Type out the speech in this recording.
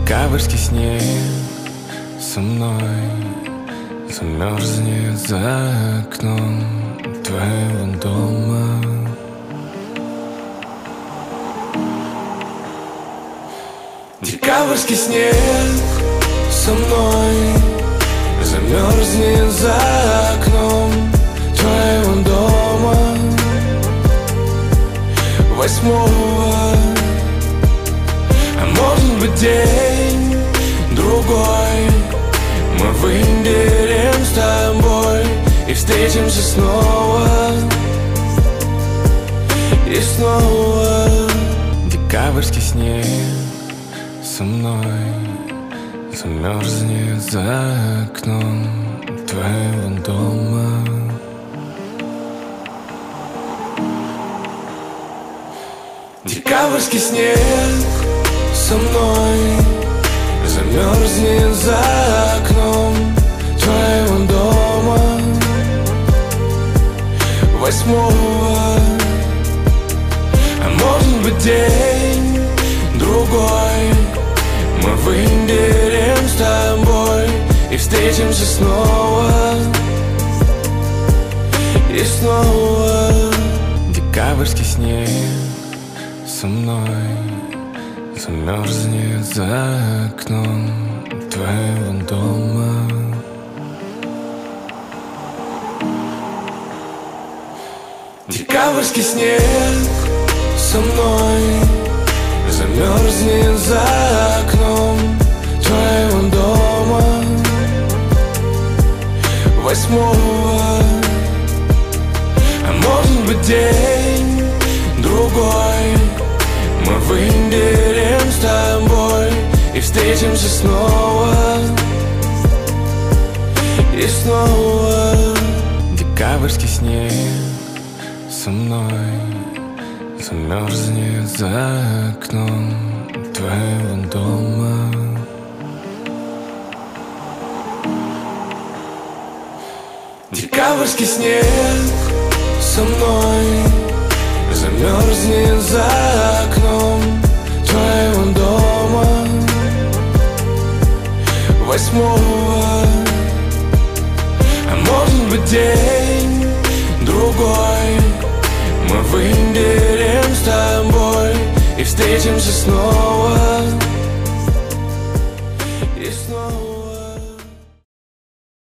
Декабрьский снег со мной замерзнет за окном твоего дома. Декабрьский снег со мной замерзнет за окном твоего дома. 8-го, а может быть день другой, мы выберем с тобой и встретимся снова и снова. Декабрьский снег со мной замерзнет за окном твоего дома. Декабрьский снег со мной замерзнет за окном твоего дома. 8-го, а может быть день другой, мы выберем с тобой и встретимся снова и снова. Декабрьский снег со мной замерзнет за окном твоего дома. Декабрьский снег со мной замерзнет за окном твоего дома. 8-го, а может быть день другой, мы выберем с тобой и встретимся снова и снова. Декабрьский снег со мной замерзнет за окном твоего дома. Декабрьский снег со мной замерзнет за окном твоего дома. 8-го, а может быть день другой, мы выберем с тобой и встретимся снова